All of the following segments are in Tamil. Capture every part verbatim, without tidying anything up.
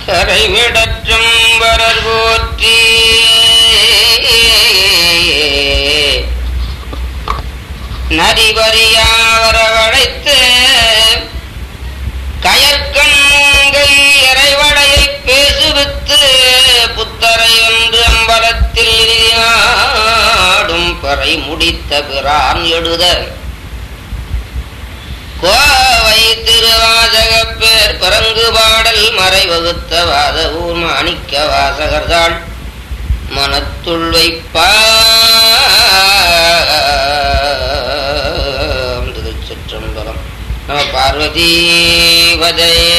கரைவிடற்றும் வரர் போற்றி நரிவரியா வரவழைத்து கயற்கண்கை இறைவடையை பேசுவித்து புத்தரை ஒன்று அம்பலத்தில் ஆடும் பறை முடித்த பிரான் எழுத கோவை திருவாசக பேர் பரங்கு பாடல் மறை வகுத்த வாத ஊர் மாணிக்க வாசகர்தாள் மனத்துள் வைப்பாம். திருச்சிற்றம்பலம். நம பார்வதி பதையே.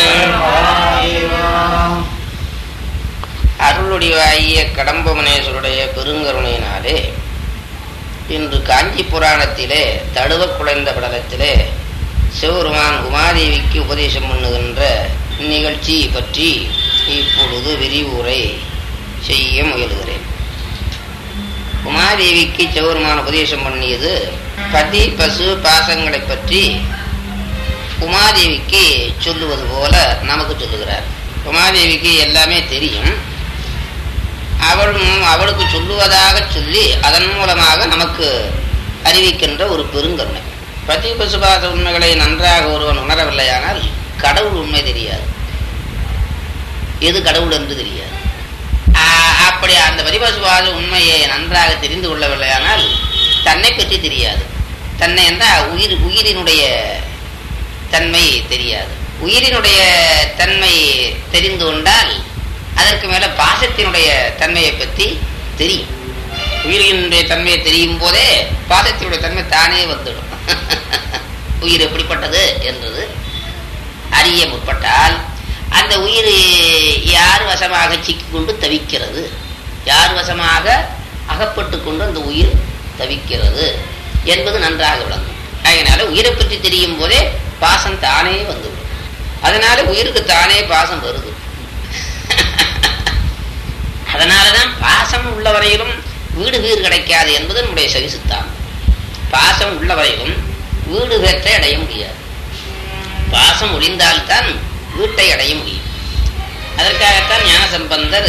அருளுடையாகிய கடம்பமனேஸ்வருடைய பெருங்கருணையினாலே இன்று காஞ்சி புராணத்திலே தடுவ குலைந்த படலத்திலே சிவபெருமான் உமாதேவிக்கு உபதேசம் பண்ணுகின்ற நிகழ்ச்சி பற்றி இப்பொழுது விரிவுரை செய்ய முயலுகிறேன். உமாதேவிக்கு சிவபெருமான் உபதேசம் பண்ணியது பதி பசு பாசங்களை பற்றி உமாதேவிக்கு சொல்லுவது போல நமக்கு சொல்லுகிறார். உமாதேவிக்கு எல்லாமே தெரியும். அவள் அவளுக்கு சொல்லுவதாக சொல்லி அதன் மூலமாக நமக்கு அறிவிக்கின்ற ஒரு பெருங்கருணை. பதி பசுபாச உண்மைகளை நன்றாக ஒருவன் உணரவில்லையானால் கடவுள் உண்மை தெரியாது, எது கடவுள் என்று தெரியாது. அப்படி அந்த பதிபசுபாச உண்மையை நன்றாக தெரிந்து கொள்ளவில்லையானால் தன்னை பற்றி தெரியாது. தன்னை என்றால் உயிர் உயிரினுடைய தன்மை தெரியாது. உயிரினுடைய தன்மை தெரிந்து கொண்டால் அதற்கு மேல பாசத்தினுடைய தன்மையை பற்றி தெரியும். உயிரினுடைய தன்மையை தெரியும் போதே பாசத்தினுடைய தன்மை தானே வந்துடும். உயிர் எப்படிப்பட்டது என்றது அறிய முற்பட்டால் அந்த உயிர் யார் வசமாக சிக்கிக்கொண்டு தவிக்கிறது, யார் வசமாக அகப்பட்டு கொண்டு அந்த உயிர் தவிக்கிறது என்பது நன்றாக விளங்கும். அதனால உயிரை பற்றி தெரியும் போதே பாசம் தானே வந்துவிடும். அதனால உயிருக்கு தானே பாசம் வருது. அதனாலதான் பாசம் உள்ளவரையிலும் வீடு வீடு கிடைக்காது என்பது நம்முடைய சகிசுத்தான். பாசம் உள்ளவரையிலும் வீடு பெற்றை அடைய முடியாது. பாசம் ஒளிந்தால்தான் வீட்டை அடைய முடியும். அதற்காகத்தான் ஞான சம்பந்தர்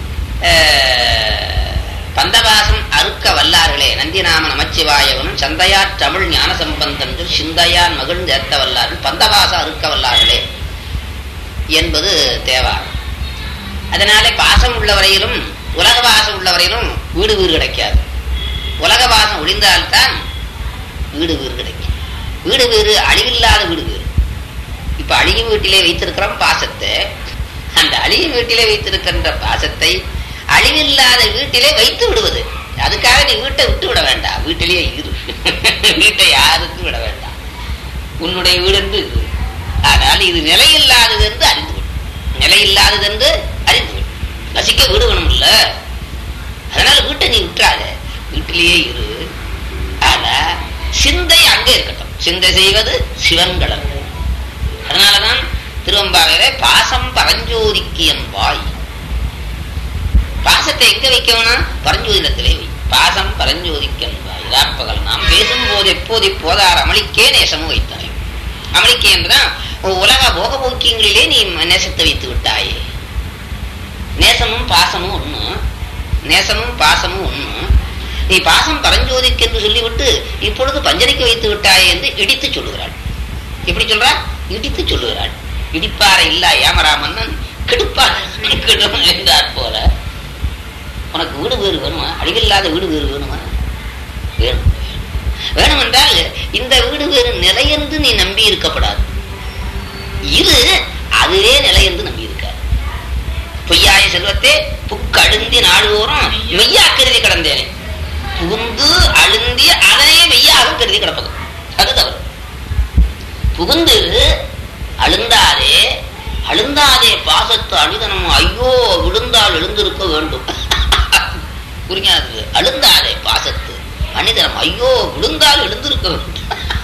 பந்தபாசம் அறுக்க வல்லார்களே நந்திநாம நமச்சிவாயவனும் சந்தையார் தமிழ் ஞான சம்பந்தன்று சிந்தையான் மகிழ்ந்து ஏற்ற வல்லார்கள் பந்தபாசம் அறுக்க வல்லார்களே என்பது தேவாரம். அதனாலே பாசம் உள்ளவரையிலும் உலக பாசம் உள்ளவரையிலும் வீடு வீடு கிடைக்காது. உலக பாசம் ஒளிந்தால்தான் வீடு வீடு கிடைக்கும். வீடு வீடு அழிவில்லாத வீடு வீடு. இப்ப அழிவு வீட்டிலே வைத்திருக்கிறோம் பாசத்தை. அந்த அழிவு வீட்டிலே வைத்திருக்கின்ற பாசத்தை அழிவில்லாத வீட்டிலே வைத்து விடுவது. அதுக்காக நீ வீட்டை விட்டு விட வேண்டாம், வீட்டிலேயே இரு. வீட்டை யாருக்கும் விட வேண்டாம், உன்னுடைய வீடு என்று இரு. ஆனால் இது நிலையில்லாதது என்று அறிந்து விடும். நிலையில்லாதது என்று அறிந்து விடும். வசிக்க வீடு வேணும் இல்ல, அதனால வீட்டை நீ விட்டுறாத, வீட்டிலேயே இரு. ஆனா சிந்தை அங்கே இருக்கட்டும். சிந்தை செய்வது சிவன்களம். அதனாலதான் திருவம்பாவையில பாசம் பரஞ்சோதிக்கு என்பாய். பாசத்தை எங்க வைக்கணும்? பரஞ்சோதிடத்திலே வை. பாசம் பரஞ்சோதிக்கு என்பாய். ராப்பகல் நாம் பேசும் போது எப்போது போதார் அமளிக்கே நேசமும் வைத்தாய். அமளிக்கே என்றுதான் உலக போக போக்கியங்களிலே நீ நேசத்தை வைத்து விட்டாயே. நேசமும் பாசமும் ஒண்ணு, நேசமும் பாசமும் ஒண்ணு. நீ பாசம் பரஞ்சோதிக்கு என்று சொல்லிவிட்டு இப்பொழுது பஞ்சனைக்கு வைத்து விட்டாயே என்று இடித்து சொல்லுகிறாள். எப்படி சொல்றா? இடித்து சொல்லுகிறாள். இடிப்பாறை இல்ல ஏமராமன்னன் கெடுப்பாறை கெடும் என்றார் போல. உனக்கு வீடு வேறு வேணுமா? அழிவில்லாத வீடு வேறு வேணுமா? வேணும். வேணும் என்றால் இந்த வீடு வேறு நிலை என்று நீ நம்பி இருக்கப்படாது. இது அதுவே நிலை என்று நம்பி இருக்காது. பொய்யாய செல்வத்தே புக்கழுந்தி நாடுவோறும் மெய்யா கருதி கிடந்தேனே. புகுந்து அழுந்தி அதனையே மெய்யாக கருதி கிடப்பது அது தவறு. புகுந்து அழுந்தாதே அழுந்தாதே பாசத்து அழுதனமும் ஐயோ விழுந்தால் எழுந்திருக்க வேண்டும். புரியாது. அழுந்தாதே பாசத்து அணிதனம் ஐயோ விழுந்தால் எழுந்திருக்க வேண்டும்.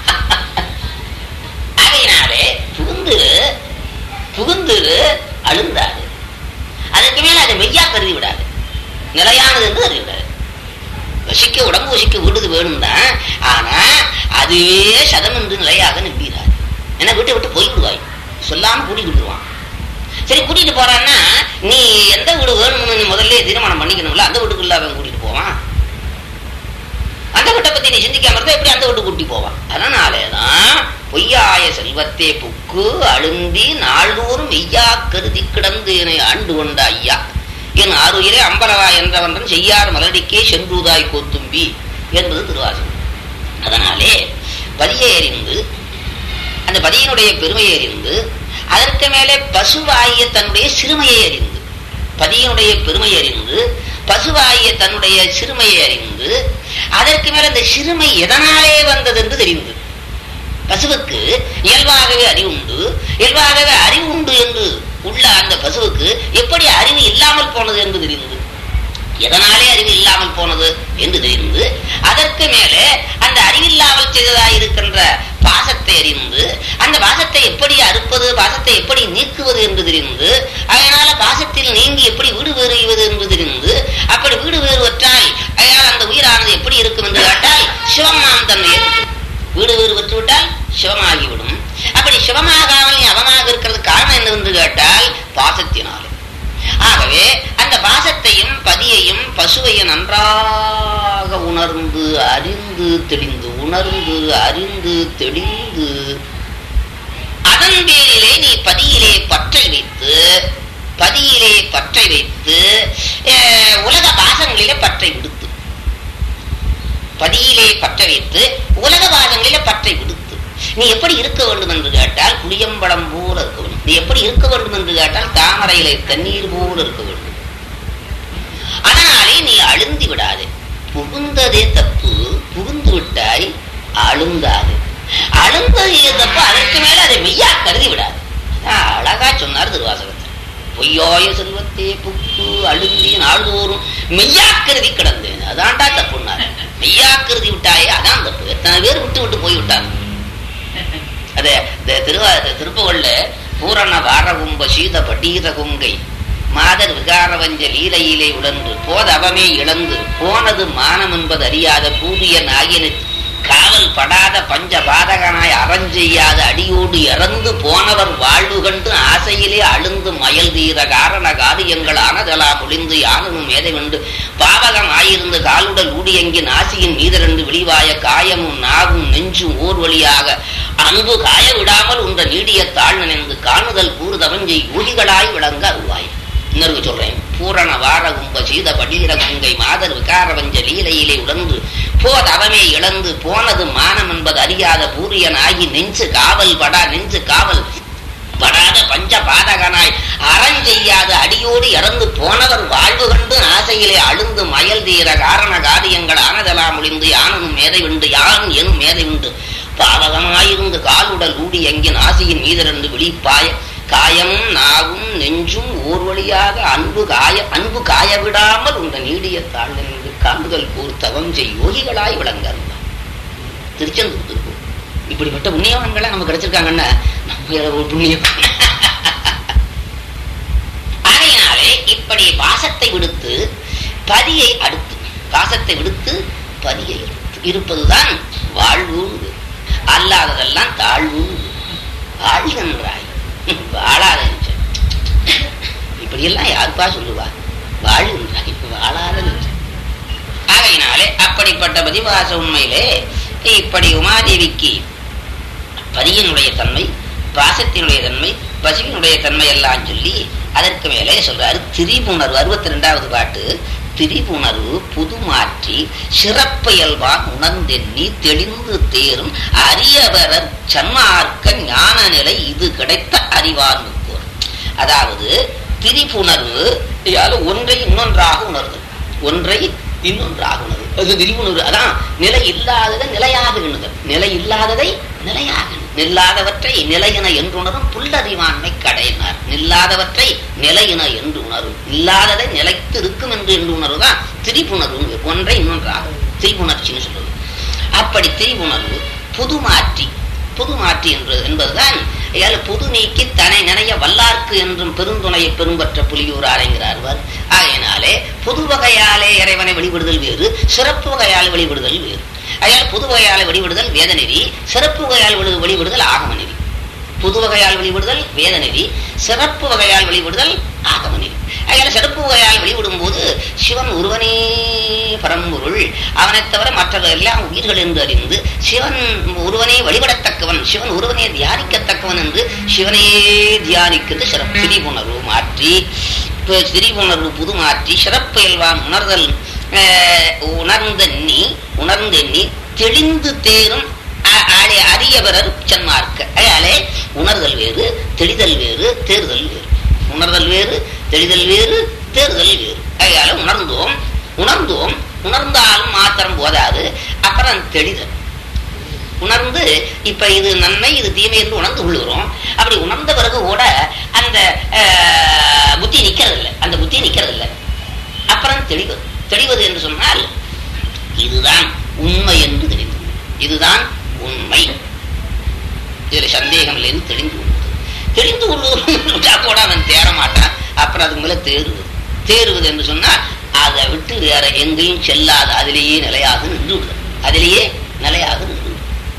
ஆகையினாலே புகுந்து புகுந்து அழுந்தாது. அதற்கு மேல அதை மெய்யா கருதி விடாது, நிலையானது என்று கருதி விடாது. வசிக்க உடம்பு வசிக்க வீடுது வேணும் தான், ஆனா அதுவே சதம் என்று நிலையாக நம்பிடாது. ஏன்னா வீட்டை விட்டு போய் விடுவாய், சொல்லாம கூடி விடுவான். சரி கூட்டிட்டு போறான்னா நீ எந்த வீடு வேணும்னு முதல்ல தீர்மானம் பண்ணிக்கணும்ல, அந்த வீட்டுக்குள்ள அவன் கூட்டிட்டு போவான். அந்த வீட்டை பத்தி நீ சிந்திக்காம இருந்தா எப்படி அந்த வீட்டு கூட்டி போவான்? அதனாலேதான் பொய்யாய செல்வத்தே புக்கு அழுந்தி நாள்தோறும் மெய்யா கருதி கிடந்து ஆண்டு கொண்ட ஐயா என் ஆறுயிரே அம்பலவா என்றவன் செய்யார் மலடிக்கே சென்றுதாய் கோத்தும்பி என்பது திருவாசகம். அதனாலே பதியை அறிந்து அந்த பதியினுடைய பெருமையை அறிந்து அதற்கு மேலே பசுவாகிய தன்னுடைய சிறுமையை அறிந்து பதியினுடைய பெருமை அறிந்து பசுவாகிய தன்னுடைய சிறுமையை அறிந்து அதற்கு மேல அந்த சிறுமை எதனாலே வந்தது என்று தெரிந்து பசுவுக்கு இயல்பாகவே அறிவுண்டு இயல்பாகவே அறிவு உண்டு என்று உள்ள அந்த பசுவுக்கு எப்படி அறிவு இல்லாமல் போனது என்று தெரிந்து எதனாலே அறிவு இல்லாமல் போனது என்று தெரிந்து அதற்கு மேலே அந்த அறிவில்லாமல் செய்ததாயிருக்கின்ற பாசத்தை அறிந்து அந்த பாசத்தை எப்படி அறுப்பது பாசத்தை எப்படி நீக்குவது என்று தெரிந்து அதனால பாசத்தில் நீங்கி எப்படி வீடு வேறுவது என்று தெரிந்து அப்படி வீடு வேறுவற்றால் அதனால் அந்த உயிரானது எப்படி இருக்கும் என்று கேட்டால் சிவமாம் தன்மையை வீடு வேறு பெற்றுவிட்டால் சிவமாகிவிடும். அப்படி சிவமாகாமல் நீ அவமாக இருக்கிறது காரணம் என்னவென்று கேட்டால் பாசத்தினாலே. ஆகவே அந்த பாசத்தையும் பதியையும் பசுவையும் நன்றாக உணர்ந்து அறிந்து தெளிந்து உணர்ந்து அறிந்து தெளிந்து அதன் பேரிலே நீ பதியிலே பற்றை வைத்து பதியிலே பற்றை வைத்து உலக பாசங்களிலே பற்றை விடுத்து பதியிலே பற்றை வைத்து உலக பாசங்களிலே பற்றை விடுத்து நீ எப்படி இருக்க வேண்டும் என்று கேட்டால் புளியம்பழம் போல இருக்க வேண்டும். நீ எப்படி இருக்க வேண்டும் என்று கேட்டால் தாமரையிலே தண்ணீர் போல இருக்க வேண்டும். அதனாலே நீ அழுந்தி விடாதே. புகுந்ததே தப்பு, புகுந்து விட்டாய் அழுந்தாது. அழுந்ததே தப்பு, அதற்கு மேல அதை மெய்யா கருதி விடாது. அழகா சொன்னார் திருவாசகத்தில். பொய்யாய செல்வத்தே புக்கு அழுந்தி நாள்தோறும் மெய்யா கருதி கிடந்தேன். அதான்டா தப்புன்னாரு. மெய்யா கருதி விட்டாயே அதான் தப்பு. எத்தனை பேர் விட்டு விட்டு போய் விட்டாங்க. அதே திருவா திருப்புகள்ல பூரண வாரகும்ப சீத பட்டீர குங்கை மாதர் விகாரவஞ்ச லீலையிலே உழன்று போதவமே இழந்து போனது மானம் என்பது அறியாத பூரிய நாகின காவல் படாத பஞ்ச பாதகனாய் அறஞ்செய்யாத அடியோடு இறந்து போனவர் வாழ்வு கண்டு ஆசையிலே அழுந்து மயல் தீர காரண காரியங்கள் ஆனதலா முடிந்து யானும் மேதை கொண்டு பாவகம் ஆயிருந்து காலுடல் ஊடியங்கி நாசியின் மீதரண்டு விழிவாய காயமும் நாவும் நெஞ்சும் ஓர் வழியாக அன்பு காய விடாமல் உன்ற நீடிய தாழ் நினைந்து காணுதல் கூறுதவஞ்சை யோகிகளாய் விளங்க அருவாய். இன்னொரு சொல்றேன். பூரண வார கும்ப சீத படீர கங்கை மாதர் விகாரவஞ்ச லீலையிலே உழந்து போதவமே இழந்து போனது மானம் என்பது அறியாத பூரியனாகி நெஞ்சு காவல் படா நெஞ்சு காவல் படாத பஞ்ச பாதகனாய் அறஞ்செய்யாத அடியோடு இறந்து போனவர் வாழ்வு கண்டு ஆசையிலே அழுந்து மயல் தீர காரண காரியங்கள் ஆனதெல்லாம் முடிந்து யானும் மேதை உண்டு யான் எனும் மேதை உண்டு பாவகமாயிருந்து காலுடல் ஊடி எங்கின் ஆசையின் மீதரண்டு விழிப்பாய காயமும் நாவும் நெஞ்சும் ஓர் வழியாக அன்பு காய அன்பு காய விடாமல் உங்க நீடிய தாழ்ந்து காண்டுதல் கூர் தவம் செய் யோகிகளாய் விளங்க திருச்செந்தூர். இப்படிப்பட்ட புண்ணியவான்களை நம்ம கிடைச்சிருக்காங்கன்னா நம்ம புண்ணியம். ஆகையினாலே இப்படி பாசத்தை விடுத்து பதியை அடுத்து பாசத்தை விடுத்து பதியை இருப்பதுதான் வாழ்வு. அல்லாததெல்லாம் தாழ்வு. வாழ்கின்றாய் வாழாத இப்படியெல்லாம் யாருப்பா சொல்லுவா? வாழ்கின்றாய் வாழாத. ஆகையினாலே அப்படிப்பட்ட பதிவாச உண்மையிலே இப்படி உமாதேவிக்கு பதியினுடைய தன்மை பாசத்தினுடைய தன்மை பசுவினுடைய தன்மை எல்லாம் சொல்லி அதற்கு மேலே சொல்றாரு திரிபுணர்வு. அறுபத்தி ரெண்டாவது பாட்டு. திரிபுணர்வு புது மாற்றி சிறப்பயல்வான் உணர்ந்தெண்ணி தெளிந்து தேரும் அரியவரர் சன்மார்க்க ஞான நிலை இது கிடைத்த அறிவான். அதாவது திரிபுணர்வு ஒன்றை இன்னொன்றாக உணர்வு, ஒன்றை இன்னொன்றாக உணர்வு. அது திரிபுணர்வு. அதான் நிலை இல்லாததை நிலையாக எண்ணுதல், நிலை இல்லாததை நிலையாக நில்லாதவற்றை நிலையின என்று உணரும் புல்லறிவாண்மை கடையினார். நில்லாதவற்றை நிலையின என்று உணரும், இல்லாததை நிலைத்து இருக்கும் என்று என்று உணர்வுதான் திரிபுணர்வு. ஒன்றை இன்னொன்றாக திரிபுணர்ச்சின்னு சொல்றது. அப்படி திரிபுணர்வு புது மாற்றி புது மாற்றி என்று என்பதுதான் புது நீக்கி தனை நினைய வல்லார்க்கு என்றும் பெருந்துணையை பெரும்பற்ற புலியூர் அறைங்கிறார். ஆகையினாலே புது வகையாலே இறைவனை வழிபடுதல் வேறு, சிறப்பு வகையால் வழிபடுதல் வேறு. அதால் புது வகையால் வழிபடுதல் வேத நெறி, சிறப்பு வகையால் வழிபடுதல் ஆகம நெறி. புது வகையால் வழிபடுதல் வேத நெறி, சிறப்பு வகையால் வழிபடுதல் ஆகம நெறி. அதனால சிறப்பு வகையால் வழிபடும் போது சிவன் ஒருவனே பரம்பொருள், அவனை தவிர மற்றவர்கள் எல்லாம் உயிர்கள் என்று அறிந்து சிவன் ஒருவனே வழிபடத்தக்கவன், சிவன் ஒருவனே தியானிக்கத்தக்கவன் என்று சிவனையே தியானிக்கிறது சிறப்பு. திரிபுணர்வு மாற்றி திரிபுணர்வு புது மாற்றி சிறப்பு இயல்பான் உணர்தல் உணர்ந்தெண்ணி உணர்ந்தெண்ணி தெளிந்து தேரும் அரியவரர் சன்மார்க்க. அதனாலே உணர்தல் வேறு, தெளிதல் வேறு, தேர்தல் வேறு. உணர்தல் வேறு, தெளிதல் வேறு, தேர்தல் வேறு. அதனால உணர்ந்தோம் உணர்ந்தோம் உணர்ந்தாலும் மாத்திரம் போதாது, அப்புறம் தெளிதல். உணர்ந்து இப்ப இது நன்மை இது தீமை என்று உணர்ந்து கொள்ளுகிறோம். அப்படி உணர்ந்த பிறகு கூட அந்த புத்தி நிக்கிறது இல்லை, அந்த புத்தி நிக்கிறது இல்லை. அப்புறம் தெளிவது. தெளிவது என்று சொன்னால் இதுதான் உண்மை என்று தெரிந்து, இதுதான் உண்மை, இதுல சந்தேகம் இல்லைன்னு தெரிந்து கொள்வது. தெரிந்து கொள்வதா கூட அவன் தேர மாட்டான். அப்புறம் அதுக்கு மேல தேறுவது. தேறுவது என்று சொன்னால் அதை விட்டு வேற எங்கேயும் செல்லாது, அதிலேயே நிலையாக நின்று விடுது, அதிலேயே நிலையாக நின்று விடுது.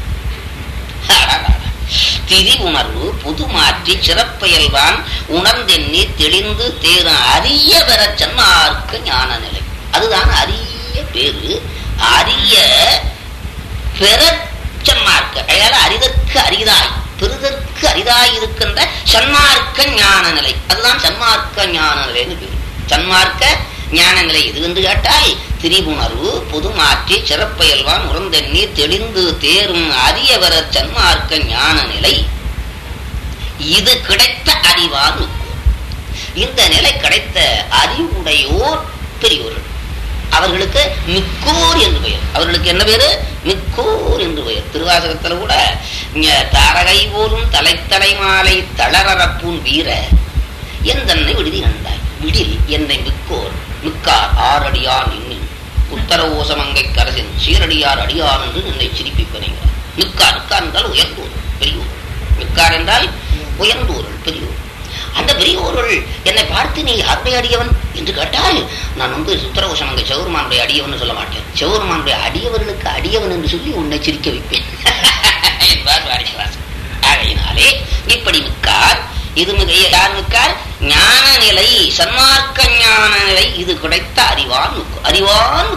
திரி உணர்வு புது மாற்றி சிறப்பயல்வான் உணர்ந்தெண்ணி தெளிந்து தேரும் அரிய பெற சன்மார்க்க ஞான நிலை. அதுதான் அரிய பேரு, அரிய பெற சன்மார்க்க. அதனால அரிதற்கு அரிதாய் பெறுதற்கு அரிதாய் இருக்கின்ற சன்மார்க்க ஞான நிலை, அதுதான் சன்மார்க்க ஞான நிலைன்னு பேரு. சன்மார்க்க ஞான நிலை எது என்று கேட்டால் திரிபுணர்வு புது மாற்றி சிறப்பயல்வான் உணர்ந்தெண்ணி தெளிந்து தேரும் அரியவர சன்மார்க்க ஞான நிலை. இது கிடைத்த அறிவான். இந்த நிலை கிடைத்த அறிவுடையோர் பெரியோர்கள், அவர்களுக்கு மிக்கோர் என்று பெயர். அவர்களுக்கு என்ன பேரு? மிக்கோர் என்று பெயர். திருவாசகத்துல கூட தாரகை போலும் தலைத்தலை மாலை தளரப்பூன் வீர என் தன்னை விடுதி கண்டாய் விடில் என்னை மிக்கோர் மிக்கார் ஆரடியான் இன்னும் உத்தர ஓசமங்கை கரசின் சீரடியார் அடியான் என்று நின்னை சிரிப்பிப்பனைகிறார். மிக்கார் மிக்கார் என்றால் உயர்ந்தோர் பெரியோர், மிக்கார் என்றால் உயர்ந்தோர்கள் பெரியோர். அந்த பெரியோர்கள் என்னை பார்த்து நீ யாருடைய அடியவன் என்று கேட்டால் நான் வந்து சுத்தரகோஷமங்கை செவருமானுடைய அடியவன் சொல்ல மாட்டேன். செவருமானுடைய அடியவர்களுக்கு அடியவன் என்று சொல்லி உன்னை சிரிக்க வைப்பேன் என்பார் வாரிசுவாசன். ஆகையினாலே இப்படி மிக்கார், இது மிக யார் மிக்கார்? ஞான நிலை, சன்மார்க்க ஞான நிலை. இது கிடைத்த அறிவான் அறிவான்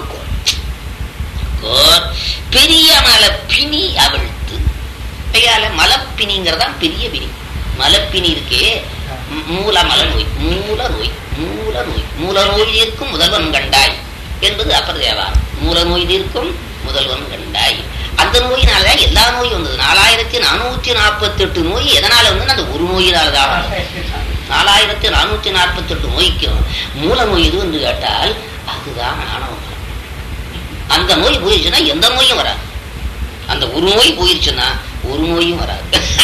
பெரிய மலப்பினி அவிழ்த்து. கையால மலப்பினிங்கிறதான் பெரிய பிணி. மலப்பினி இருக்கே, மூல மல நோய், மூல நோய், மூல நோய், மூல நோய் தீர்க்கும் முதல்வன் கண்டாய் என்பது அப்பர் தேவாரம். மூல நோய் தீர்க்கும் முதல்வன் கண்டாய். அந்த நோயினாலதான் எல்லா நோயும் வந்தது. நாலாயிரத்தி நானூத்தி நாற்பத்தி எட்டு நோய் எதனால வந்து அந்த ஒரு நோயினால்தான். நாலாயிரத்தி நானூத்தி நாற்பத்தி எட்டு நோய்க்கும் மூல நோய் எது என்று கேட்டால் அதுதான் ஆணவம். அந்த நோய் போயிருச்சுன்னா எந்த நோயும் வராது. அந்த ஒரு நோய் போயிருச்சுன்னா ஒரு நோயும் வராது.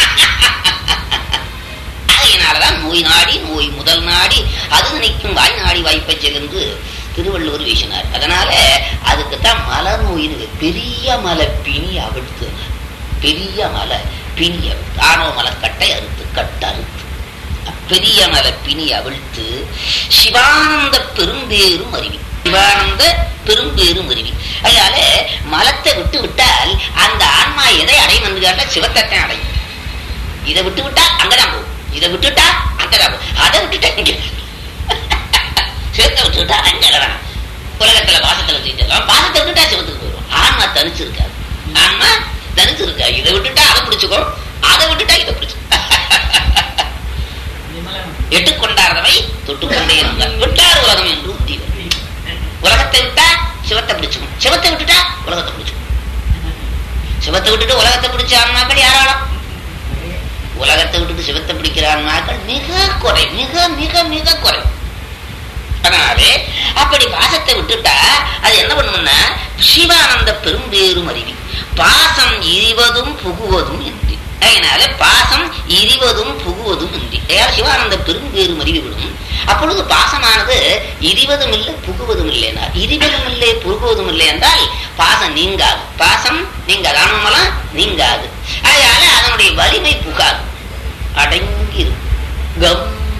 அதனாலதான் நோய் நாடி நோய் முதல் நாடி அது நினைக்கும் வாய் நாடி வாய்ப்பை சென்று திருவள்ளுவர் வீசினார். அதனால அதுக்குத்தான் மல நோயின்னு பெரிய மலை பிணி அவிழ்த்து, பெரிய மலை பிணி அவிழ்த்து, ஆணவ மலக்கட்டை அறுத்து கட்ட அறுத்து பெரிய மலை பிணி அவிழ்த்து சிவானந்த பெரும்பேரும் அருவி, சிவானந்த பெரும்பேரும் அருவி. அதனால மலத்தை விட்டு விட்டால் அந்த ஆன்மா எதை அடையும் என்று கேட்டால் சிவத்தை அடையும். இதை விட்டு விட்டா அங்கதான் போகும், இதை விட்டுட்டா அங்கதான் போகும், அதை விட்டுட்டா இங்க சிவத்தை விட்டுட்டா அங்கதான். உலகத்துல பாசத்துல வச்சுக்கலாம், பாசத்தை விட்டுட்டா சிவத்துக்கு போயிடும். ஆன்மா தனிச்சு இருக்காது, ஆன்மா தனிச்சு இருக்கா. இதை விட்டுட்டா அதை பிடிச்சுக்கோ, அதை விட்டுட்டா இதை பிடிச்சு. எட்டுக்கொண்டாரதவை தொட்டுக்கொண்டே இருந்தார் விட்டார் உலகம் என்று உத்தி. உலகத்தை விட்டா சிவத்தை பிடிச்சுக்கும், சிவத்தை விட்டுட்டா உலகத்தை பிடிச்சுக்கும். சிவத்தை விட்டுட்டு உலகத்தை பிடிச்ச ஆன்மாக்கள் யாராலும்? உலகத்தை விட்டுட்டு சிவத்தை பிடிக்கிற ஆன்மாக்கள் மிக குறை, மிக மிக மிக குறை. அதனாலே அப்படி பாசத்தை விட்டுட்டா அது என்ன பண்ணும்னா சிவானந்த பெரும்பேரும் அறிவி. பாசம் இரிவதும் புகுவதும் இன்றி. அதனால பாசம் இரிவதும் புகுவதும் இன்றி. சிவானந்த பெரும்பேரும் அறிவி விடும். அப்பொழுது பாசமானது இரிவதும் இல்லை புகுவதும் இல்லைன்னா, இரிவதும் இல்லை புகுவதும் இல்லை என்றால் பாசம் நீங்காது, பாசம் நீங்காது, ஆன்மலம் நீங்காது. அதனால அதனுடைய வலிமை புகாது, அடங்கி இருக்கும்.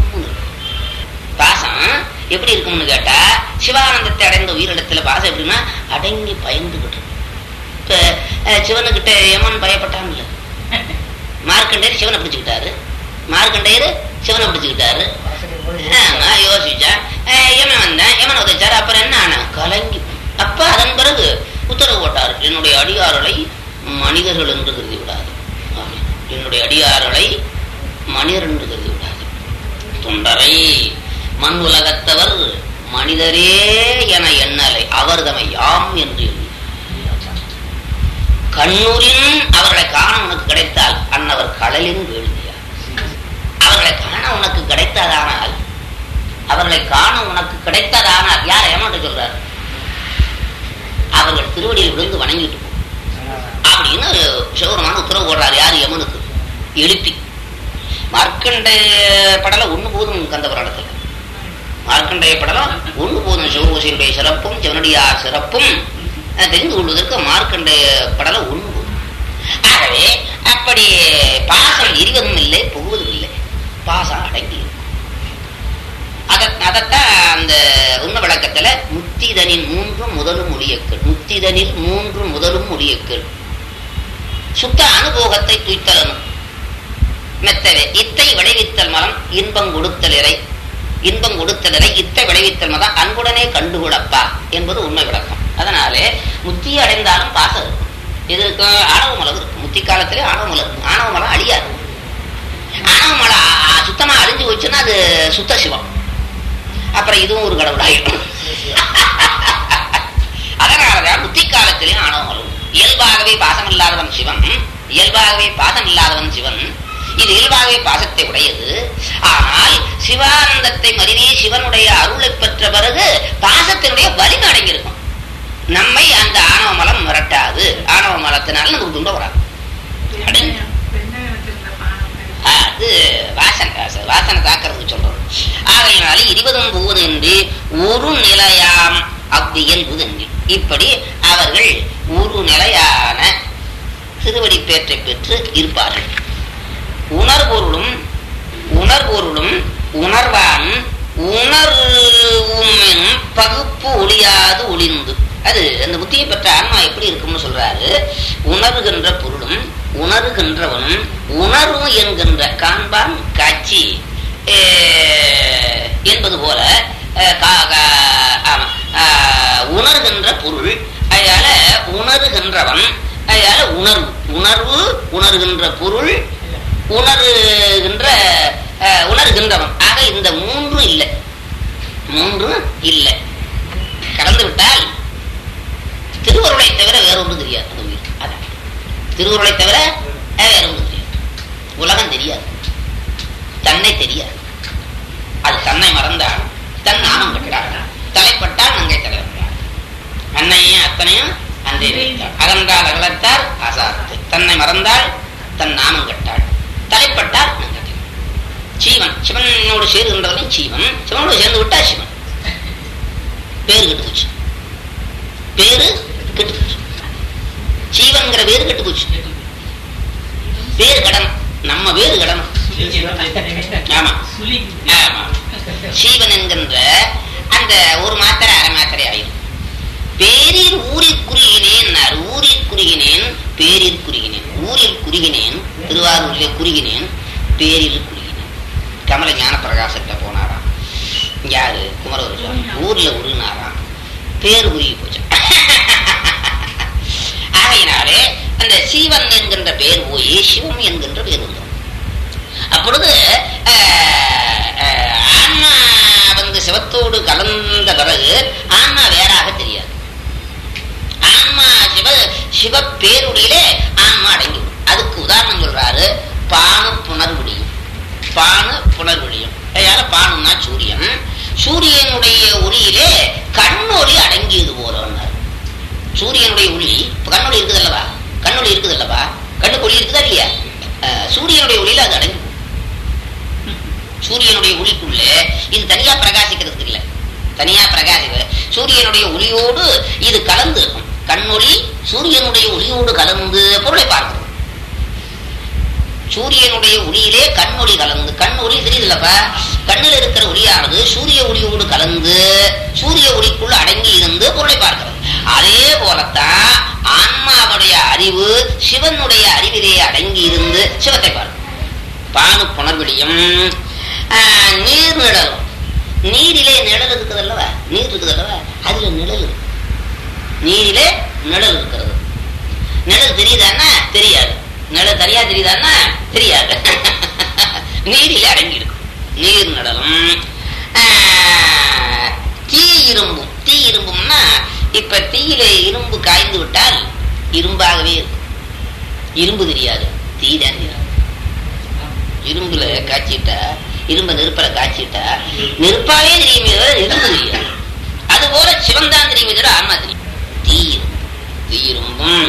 பாசம் எப்படி இருக்கும்னு கேட்டா சிவானந்தத்தை அடைந்த உயிரிடத்துல பாசம் எப்படின்னா அடங்கி பயந்துகிட்டு. இப்ப சிவனுக்கிட்ட யமன் பயப்பட்டான்ல, மார்க்கண்டேயர் சிவனை பிடிச்சுக்கிட்டாரு. மார்க்கண்டேயர் சிவனை பிடிச்சுக்கிட்டாரு. நான் யோசிச்சேன், யமன் வந்தேன், யமன் உதைச்சாரு. அப்புறம் என்ன ஆன கலங்கி. அப்ப அதன் பிறகு உத்தரவு போட்டார், என்னுடைய அடியார்களை மனிதர்கள் என்று கருதி விடாது. என்னுடைய அடியார்களை மனிதர் என்று கருதி விடாது. தொண்டரை மண் உலகத்தவர் மனிதரே என எண்ணலை அவர் தமை யாம் என்று கண்ணூரின் அவர்களை காண உனக்கு கிடைத்தால் அன்னவர் கடலின் வேள்வியார். அவர்களை காண உனக்கு கிடைத்ததானால் அவர்களை காண உனக்கு கிடைத்ததானால் யார் ஏமாட்ட சொல்றாரு? அவர்கள் திருவடியில் விழுந்து வணங்கிட்டு போ அப்படின்னு சிவபெருமான் உத்தரவு போடுறாரு. யார்? யமனுக்கு எழுப்பி. மார்க்கண்டேய படலம் ஒண்ணு போதும் கந்த புராணத்துல. மார்க்கண்டேய படலம் ஒண்ணு போதும். சிவகோசியுடைய சிறப்பும் சிவனடியார் சிறப்பும் தெரிந்து கொள்வதற்கு மார்க்கண்டேய படலம் ஒண்ணு போதும். ஆகவே அப்படி பாசம் எரிவதும் இல்லை, புகுவதும் இல்லை, பாசம் அடங்கி. அதத்தான் அந்த உண்ண விளக்கத்துல முத்திதனில் மூன்றும் முதலும் ஒளியக்கள். முத்திதனில் மூன்று முதலும் ஒளியக்கள். சுத்த அனுபோகத்தை துய்த்தலனும் மெத்தவே இத்தை விளைவித்தல் மலம் இன்பம் கொடுத்தலிறை இன்பம் கொடுத்தலிறை இத்தை விளைவித்தல் மதம் அன்புடனே கண்டுகொள்ளப்பா என்பது உண்மை விளக்கம். அதனாலே முத்தி அடைந்தாலும் பாசம் இருக்கும். இதுக்கு ஆணவ மலம் இருக்கு. முத்தி காலத்திலே ஆணவ மலம் இருக்கு. ஆணவ மலம் அழியாது. ஆணவ மலம் சுத்தமா அழிஞ்சு போச்சுன்னா அது சுத்த சிவம். அப்புறம் இதுவும் ஒரு கடவுளாயிடும். அதனாலதான் முத்தி காலத்திலே ஆணவ மலம். இயல்பாகவே பாசம் இல்லாதவன் சிவன். இயல்பாகவே பாசம் இல்லாதவன் சிவன். இது இயல்பாகவே பாசத்தை உடையது. ஆனால் சிவானந்தத்தை மருவி சிவனுடைய அருளை பெற்ற பிறகு பாசத்தினுடைய வலிமை அடங்கியிருக்கும். நம்மை அந்த ஆணவ மலம் மிரட்டாது. ஆணவ மலத்தினால நமக்கு துன்பம் வராது. அது வாசனை வாசனை தாக்கிறதுக்கு சொல்றோம். ஆகையினால இருபதும் போவது என்று ஒரு நிலையாம் அவ்வியல்புது என்று இப்படி அவர்கள் ஒரு நிலையான திருவடி பேற்றை பெற்று இருப்பார்கள். உணர்பொருளும் உணர்பொருளும் உணர்வான் உணர்வும் பகுப்பு ஒளியாது ஒளிந்து. அது அந்த புத்தியை பெற்ற ஆன்மா எப்படி இருக்கும்னு சொல்றாரு. உணர்கின்ற பொருளும் உணர்கின்றவனும் உணர்வு என்கின்ற காண்பான் காட்சி என்பது போல உணர்கின்ற பொருள். அதனால உணர்கின்றவன், அதனால உணர்வு உணர்வு உணர்கின்ற பொருள் உணர்கின்ற உணர்கின்றவன். ஆக இந்த மூன்று இல்லை, மூன்று இல்லை. கலந்து விட்டால் திருவருளை தவிர வேற ஒன்று தெரியாது. அந்த உயிர் அதான் திருவருளை தவிர வேற ஒன்று தெரியாது. உலகம் தெரியாது, தன்னை தெரியாது. அது தன்னை மறந்தால் தன் நாமம் கட்டாள். தலைப்பட்டால் நங்கை தலைவர்கள் அன்னையும் அத்தனையும் அன்றே வைத்தாள். அகன்றால் அகலத்தார் அசாத்து. தன்னை மறந்தால் தன் நாமம் கட்டாள். தலைப்பட்டால் நங்கை. சீவன் சிவனோடு சேருகின்றவனை சீவன். சிவனோடு சேர்ந்து விட்டா சிவன். பேரு கெட்டு போச்சு. பேரு கெட்டு போச்சு. சீவன்கிற பேரு கெட்டு போச்சு. பேரு கடனம். நம்ம பேரு கடனம். ஆமா ஆமா. சீவன் என்கின்ற அந்த ஒரு மாத்திரை அரை மாத்திரை ஆயிரும். பேரில் ஊரில் குறுகினேன். ஊரில் குறுகினேன் பேரில் குறுகினேன். ஊரில் குறுகினேன் திருவாரூரிலே குறுகினேன் பேரில் குறுகினேன். கமல ஞான பிரகாசத்தை போனாராம். யாரு? குமரவர் சுவாமி. ஊர்ல உருகினாராம். பேரு உருகி போச்சு. ஆகையினாலே அந்த சீவன் என்கின்ற பேர் போய் சிவம் என்கின்ற பேர் வந்தோம். அப்பொழுது ஆன்மா வந்து சிவத்தோடு கலந்த பிறகு ஆன்மா வேறாக தெரியாது. ஆன்மா சிவ சிவ பேருடையிலே ஆன்மா அடங்கிவிடும். அதுக்கு உதாரணம் சொல்றாரு. பானு புனர்விடியும். பானு புனர்விடியும். அதனால பானுன்னா சூரியன். சூரியனுடைய ஒளியிலே கண்ணொளி அடங்கியது போலன்னார். சூரியனுடைய ஒளி கண்ணொளி இருக்குது அல்லவா? கண்ணொளி இருக்குது அல்லவா? கண்ணுக்கு ஒளி இருக்குதா இல்லையா? சூரியனுடைய ஒளியில அது அடங்கி. சூரியனுடைய ஒளிக்குள்ளே இது தனியா பிரகாசிக்கிறதுக்கு இல்லை. தனியா பிரகாசிக்க சூரியனுடைய ஒளியோடு இது கலந்து இருக்கும். கண்ணொளி சூரியனுடைய ஒளியோடு கலந்து பொருளை பார்க்கிறது. சூரியனுடைய ஒளியிலே கண்ணொளி கலந்து. கண்ணொளி தெரியுதுல்லப்பா? கண்ணில் இருக்கிற ஒளியானது சூரிய ஒளியோடு கலந்து சூரிய ஒளிக்குள்ள அடங்கி இருந்து பொருளை பார்க்கிறது. அதே போலத்தான் ஆன்மாவுடைய அறிவு சிவனுடைய அறிவிலே அடங்கி இருந்து சிவத்தை பார்க்கும். பானு புணர்வெளியும் நீர் நிழலும். நீரிலே நிழல் இருக்குது அல்லவா, நீர் இருக்குது அல்லவா, அதுல நிழல் இருக்கு. நீரிலே நிழல் இருக்கிறது. நிழல் தெரியுதான்னா தெரியாது, நிழல் தனியா தெரியுதான்னா தெரியாது. நீரிலே அடங்கி இருக்கும். நீர் நிழலும் தீ இரும்பும். தீ இரும்பும்னா இப்ப தீயிலே இரும்பு காய்ந்து விட்டால் இரும்பாகவே இருக்கும். இரும்பு தெரியாது, தீ தான் தெரியாது. இரும்புல காய்ச்சிட்டா, இரும்ப நெருப்பல காய்ச்சிட்டா நெருப்பாவே தெரியுமே, இரும்பு தெரியாது. அது போல சிவன் தான் தெரியுமே தவிர ஆன்மா தெரியும். தீ இரும்பும் தீ இரும்பும்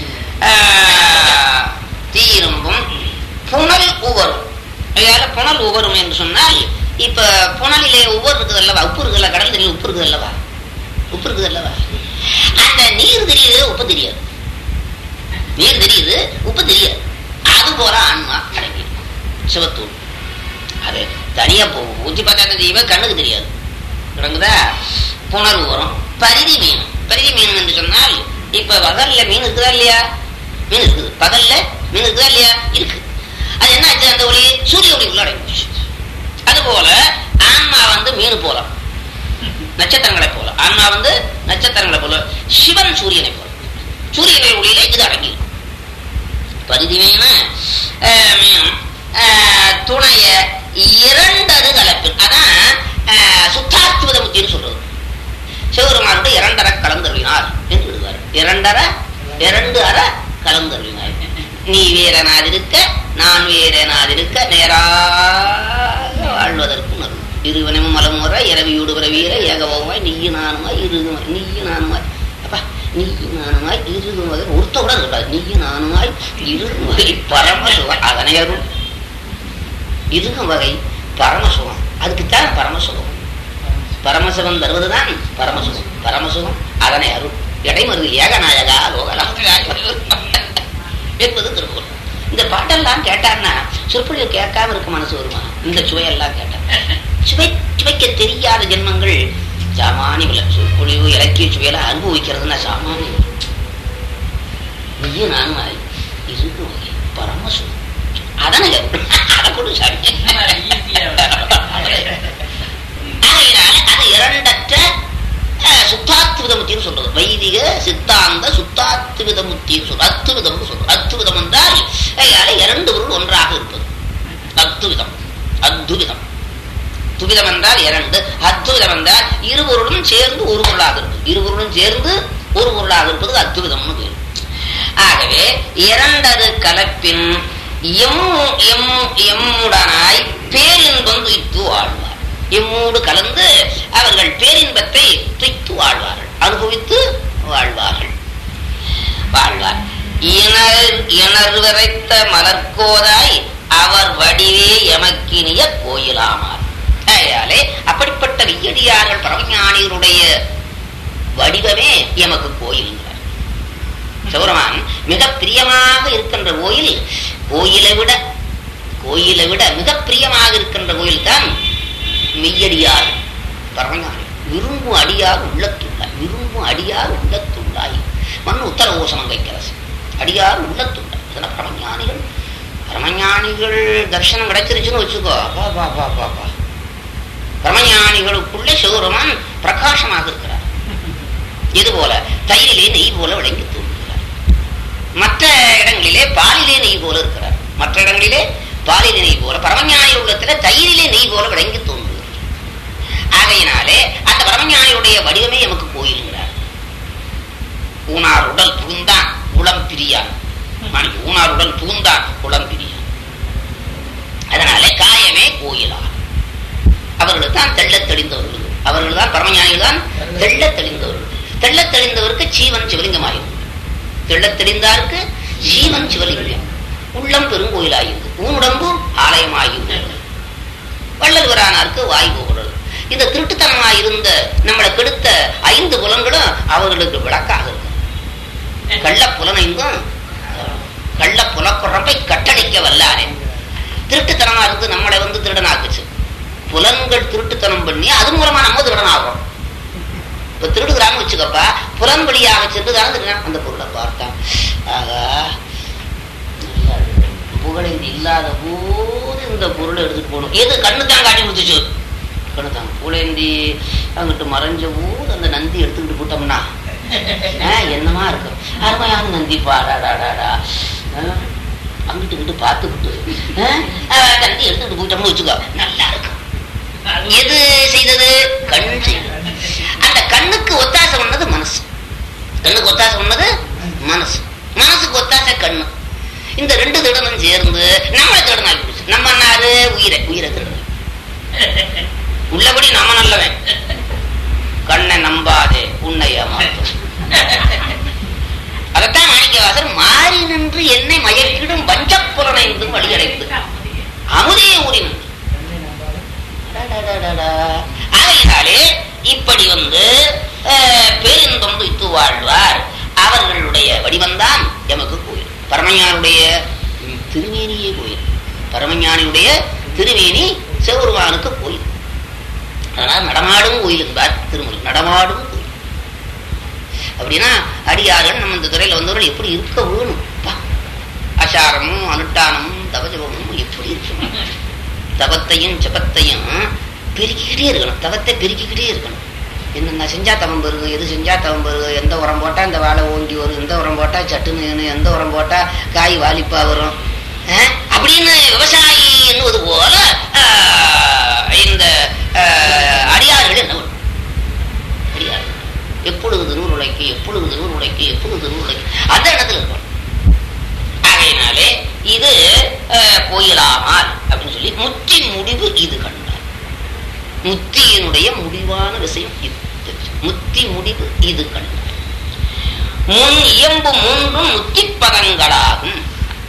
தீ இரும்பும் புனல் உவரும். அதால புனல் உவரும் என்று சொன்னால் இப்ப புனலிலே உவர் இருக்குது அல்லவா, உப்பு இருக்குது அல்ல, கடல் தண்ணியில் உப்பு இருக்குது அல்லவா, உப்பு இருக்குது அல்லவா, அந்த நீர் தெரியுது உப்பு தெரியாது. நீர் தெரியுது உப்பு தெரியாது. அது போல ஆன்மா அடங்கி சிவத்தூள். அது தனியா போகும், ஊற்றி பார்த்தா தெரியுமே, கண்ணுக்கு தெரியாது. விளங்குதா? புனல் உவரும். பரிதி மீன். பரிதி மீன் என்று சொன்னால் இப்ப பகல்ல மீன் இருக்குதா இல்லையா, மீன் இருக்குது. பகல்ல மீன் இருக்குதா இல்லையா, இருக்கு. அது என்ன ஆச்சு, அந்த ஒளி சூரிய ஒளிக்குள்ள அடங்கிச்சு. அது போல ஆன்மா வந்து மீன் போல, நட்சத்திரங்களை போல. ஆன்மா வந்து நட்சத்திரங்களை போல, சிவன் சூரியனை போல. சூரியனை ஒளியிலே இது அடங்கி பரிதிமீன மீன் துணைய இரண்டது கலப்பு. அதான் சுத்தாத்வத முத்தின்னு சொல்றது. சிவபெருமானுடைய இரண்டரை கலந்தருளினார் என்று விடுவார். இரண்டரை இரண்டு அரை கலந்தருளினார். நீ வேறனாதிருக்க நான் வேறனாதிருக்க நேராக வாழ்வதற்கும் அருள். இருவனமும் மலமுற இரவியூடு பிறவீர ஏகபோகமாய் நீயும் நானுமாய் இருகுமாய் நீயும் நானுமாய் அப்பா நீயும் நானுமாய் இருகுமாய் ஒருத்த கூட சொல்றாரு. நீயும் நானுமாய் இருகுவகை பரமசுகம். அதனை அருள். இருகும் வகை பரமசுகம். அதுக்குத்தான் பரமசுகம். பரமசுகம் தருவதுதான் பரமசுகம். பரமசுகம் அதனை அருள். இடைமருது ஏகநாயகா லோகலாம் என்பது திருக்குறள். இந்த பாட்டெல்லாம் கேட்டான்னா சொற்பொழிவு கேட்காம இருக்க மனசு வருமா? இந்த சுவையெல்லாம் கேட்டான் சுவை சுவைக்க தெரியாத ஜென்மங்கள் சாமானிய சொற்பொழிவு இலக்கிய சுவையெல்லாம் அனுபவிக்கிறதுனா சாமானிய. நீயும் நானும் இருக்கு வகை பரமசுகம். அதனை அதை கொடு சாமி. அது இரண்டற்ற சுத்தாத்வித முத்தின்னு சொல்றது. வைதிக சித்தாந்த சுத்தாத்வித முத்தின்னு சொல்றது. அத்துவிதம் சொல்றது. அத்துவிதம் என்றால் இரண்டு பொருள் ஒன்றாக இருப்பது அத்துவிதம். அத்துவிதம் துவிதம் என்றால் இரண்டு, அத்துவிதம் என்றால் இருபொருளும் சேர்ந்து ஒரு பொருளாக இருப்பது. இருபொருளும் சேர்ந்து ஒரு பொருளாக இருப்பது அத்துவிதம்னு பேர். ஆகவே இரண்டது கலப்பின் எம் எம் எம்முடனாய் பேரின்பம் துய்த்து வாழ்வார். எம்மோடு கலந்து அவர்கள் பேரின்பத்தை துய்த்து வாழ்வார்கள், அனுபவித்து வாழ்வார்கள் வாழ்வார். இணர் இணர் வரைத்த மலர்கோதாய் அவர் வடிவே எமக்கினிய கோயிலாமார். ஆகையாலே அப்படிப்பட்ட வெய்யடியார்கள் பரமஞானிகளுடைய வடிவமே எமக்கு கோயில். சிவபெருமான் மிக பிரியமாக இருக்கின்ற கோயில், கோயிலை விட கோயிலை விட மிக பிரியமாக இருக்கின்ற கோயில் தான் மெய்யடியார் பரமஞானி. விரும்பும் அடியார் உள்ளத்துள்ளாய். விரும்பும் அடியார் உள்ளத்துள்ளாய். மண் உத்தர ஓசமங்கைக்கரசு அடியார் உள்ளத்துள்ளாய். அதனால பரமஞானிகள் பரமஞானிகள் தரிசனம் கிடைச்சிருச்சுன்னு வச்சுக்கோ. பா பா பா பா பா பரமஞானிகளுக்குள்ளே சிவபெருமான் பிரகாசமாக இருக்கிறார். இது போல தயிரிலே நெய் போல விளங்கி தோன்றுகிறார். மற்ற இடங்களிலே பாலிலே நெய் போல இருக்கிறார். மற்ற இடங்களிலே பாலிலே நெய் போல, பரமஞானி உள்ளத்துல தயிரிலே நெய் போல விளங்கி தோன்றுகிறார். ஆகையினாலே அந்த பரமஞானியுடைய வடிவமே எமக்கு கோயிலுங்கிறார். ஊனார் உடல் புகுந்தான் உளம் பிரியான். ஊனார் உடல் புகுந்தான் உளம் பிரியான். அதனாலே காயமே கோயிலா. அவர்கள் தான் தெள்ள தெளிந்தவர்கள். அவர்கள் தான் பரமஞானிகள் தான் தெள்ள தெளிந்தவர்கள். தெள்ள தெளிந்தவருக்கு ஜீவன் சிவலிங்கமாயும், தெள்ள தெளிந்தாருக்கு ஜீவன் சிவலிங்கம். உள்ளம் பெருங்கோயிலாயிருக்கு, ஊனுடம்பு ஆலயமாயிருந்தது. வள்ளல்வரானாருக்கு வாய் போகிறது. இந்த திருட்டுத்தனமாக இருந்த நம்மளை கெடுத்த ஐந்து புலன்களும் அவர்களுக்கு விளக்காக இருக்கு. கள்ள புலனைந்தும் கள்ள புலப்புறப்பை கட்டளைக்க வல்லானே. திருட்டுத்தனமா இருந்து நம்மளை வந்து திருடனாக்குச்சு. புலன்கள் திருட்டுத்தனம் பண்ணி அது மூலமா நம்ம திருடன் ஆகும். இப்ப திருடுகிறான்னு வச்சுக்கப்பா, புலன் வழியாக சென்றுதான் அந்த பொருளை பாரு. பார்த்தான். ஆகா, புகழேந்தி இல்லாத போது இந்த பொருளை எடுத்துட்டு போகணும். எது கண்ணு தான் காட்டி கொடுத்துச்சு, கண்ணு தான். புகழேந்தி அங்கிட்டு மறைஞ்ச போது அந்த நந்தி எடுத்துக்கிட்டு போட்டோம்னா என்னமா இருக்கும். அருமையான நந்தி பாடாடாடாடா. அங்கிட்டு கிட்டு பார்த்துக்கிட்டு நந்தி எடுத்துக்கிட்டு போயிட்டோம்னு வச்சுக்கோ, நல்லா இருக்கும். எது செய்தது? கண் செய்தது. அந்த கண்ணுக்கு ஒத்தாசை பண்ணது மனசு. கண்ணுக்கு ஒத்தாசை பண்ணது மனசு, மனசுக்கு ஒத்தாசை கண்ணு. இந்த ரெண்டு திடனும் சேர்ந்து நம்மளை திடனா போச்சு. நம்ம நாரு உயிரை உயிரை திடணும். உள்ளபடி நம்ம நல்லவன், கண்ணை நம்பாதே உன்னை ஏமாற்றும். அதைத்தான் மாணிக்கவாசர் மாறி நின்று என்னை மயக்கிடும் வஞ்சப்புலனை என்றும் வழியடைத்து அமுதே ஊறின. ஆகையினாலே இப்படி வந்து பேரின்பம் வைத்து வாழ்வார். அவர்களுடைய வடிவம்தான் எமக்கு கோயில். பரமஞானுடைய திருமேனியே கோயில். பரமஞானியுடைய திருமேனி சிவபெருமானுக்கு கோயில். அதனால் நடமாடும் கோயில் என்பார் திருமூலர். நடமாடும் கோயில் அப்படின்னா அடியார்கள் நம்ம இந்த துறையில வந்தவர்கள் எப்படி இருக்க வேணும். அசாரமும் அனுஷ்டானமும் தவஜபமும் எப்படி இருக்கணும். தவத்தையும் ஜபத்தையும் பெருக்கிக்கிட்டே இருக்கணும். தவத்தை பெருக்கிக்கிட்டே இருக்கணும். என்னென்ன செஞ்சா தவம் பெருகு, எது செஞ்சா தவம் பெருகு, எந்த உரம் போட்டா இந்த வாழை ஓங்கி வரும், எந்த உரம் போட்டா சட்டுன்னு, எந்த உரம் போட்டா காய் வாலிப்பா வரும் அப்படின்னு விவசாயி என்னுவது போல இந்த அடியார்கள் என்ன பண்ணும். அடியார்கள் எப்பொழுது திருநூறு உழைக்கு, எப்பொழுது திருநூறு உழைக்கு, எப்பொழுது திருநூறு உழைக்கு அந்த இடத்துல இருக்கணும். ஆகையினாலே இது கோயிலாமால் அப்படின்னு சொல்லி முத்தி முடிவு இது கண்டார். முத்தியினுடைய முடிவான விஷயம் இது. முத்தி முடிவு இது கண்டார். முன் இயம்பு மூன்றும் முத்தி பதங்களாகும்.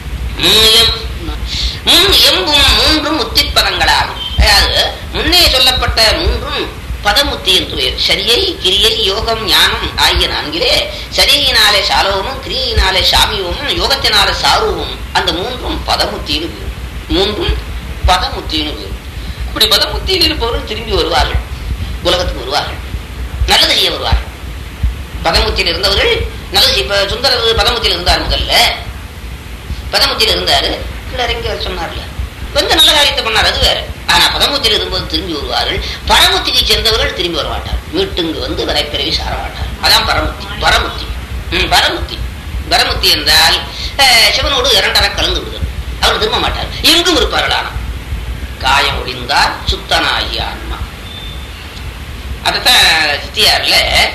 முன் எம்பும் மூன்றும் முத்தி பதங்களாகும். அதாவது முன்னே சொல்லப்பட்ட மூன்றும் பதமுத்தி என்று பெயர். சரியை, கிரியை, யோகம், ஞானம் ஆகிய நான்கிலே சரியினாலே சாலோகமும், கிரியினாலே சாமியமும், யோகத்தினாலே சாரூபமும் அந்த மூன்றும் பதமுத்தின்னு பேரும். மூன்றும் பதமுத்தின்னு பேரும். இப்படி பதமுத்தியில் இருப்பவர்கள் திரும்பி வருவார்கள், உலகத்துக்கு வருவார்கள், நல்லது செய்ய வருவார்கள். பதமுத்தியில் இருந்தவர்கள் நல்லது. இப்ப சுந்தரர் பதமுத்தியில் இருந்தார். முதல்ல பதமுத்தியில் இருந்தாரு, இறங்கி சொன்னார்ல, கொஞ்சம் நல்ல காரியத்தை பண்ணார், அது வேற. ஆனா பதமுத்தியில் இருக்கும்போது திரும்பி வருவார்கள். பரமுத்திக்கு சேர்ந்தவர்கள் திரும்பி வரமாட்டார். வீட்டுங்கு வந்து வரைப்பிறவி சார மாட்டார். அதான் பரமுத்தி. பரமுத்தி பரமுத்தி பரமுத்தி என்றால் சிவனோடு இரண்டரை கலந்து விடுதல். அவர் திரும்ப மாட்டார், எங்கும் இருப்பார்கள். ஆனா காயம் ஒழிந்தார் சுத்தனாகிய ஆன்மா. அதத்தான் சித்தியார்ல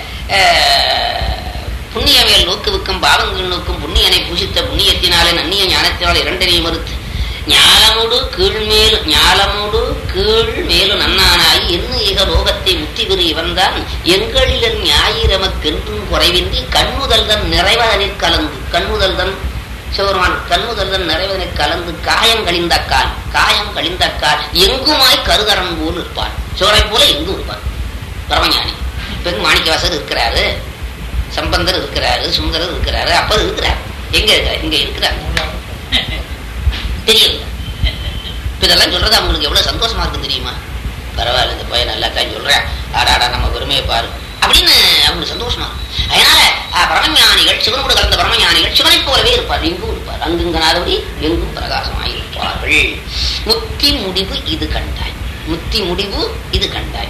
புண்ணியவியல் நோக்குவிக்கும் பாவங்கள் நோக்கும் புண்ணியனை பூசித்த புண்ணியத்தினாலே நன்னிய ஞானத்தினால் இரண்டனையும் மறுத்து ஞாலமோடு கீழ்மேலு ஞாலமோடு கீழ் மேலும் நன்னானாய் என்ன ஏக லோகத்தை முத்தி பெறு இவன்தான் எங்களில் ஞாயிரமக்கென்றும் குறைவின்றி கண்ணுதல் தன் நிறைவதனில் கலந்து. கண்ணுதல் தன் சிவருமான் கண்ணுதல் தன் நிறைவதனில் கலந்து காயம் கழிந்தக்கால் காயம் கழிந்தக்கால் எங்குமாய் கருதரன் போல் இருப்பார். சோரை போல எங்கும் இருப்பார் பரமஞானி. பெண் மாணிக்கவாசர் இருக்கிறாரு, சம்பந்தர் இருக்கிறாரு, சுந்தரர் இருக்கிறாரு, அப்பர் இருக்கிறார். எங்க இருக்கிறார்? இங்க இருக்கிறார். தெரியல. இதெல்லாம் சொல்றது அவங்களுக்கு எவ்வளவு சந்தோஷமா இருக்கு தெரியுமா? பரவாயில்ல, இந்த பையன் நல்லா தான் சொல்றேன், ஆடாடா நம்ம பெருமையை பாரு அப்படின்னு அவங்களுக்கு சந்தோஷமா. அதனால பரமஞானிகள், சிவனோடு கலந்த பரமஞானிகள் சிவனை போலவே இருப்பார், எங்கும் இருப்பார். அங்குங்கனாதபடி எங்கும் பிரகாசமாயிருப்பார்கள். முத்தி முடிவு இது கண்டாய். முத்தி முடிவு இது கண்டாய்.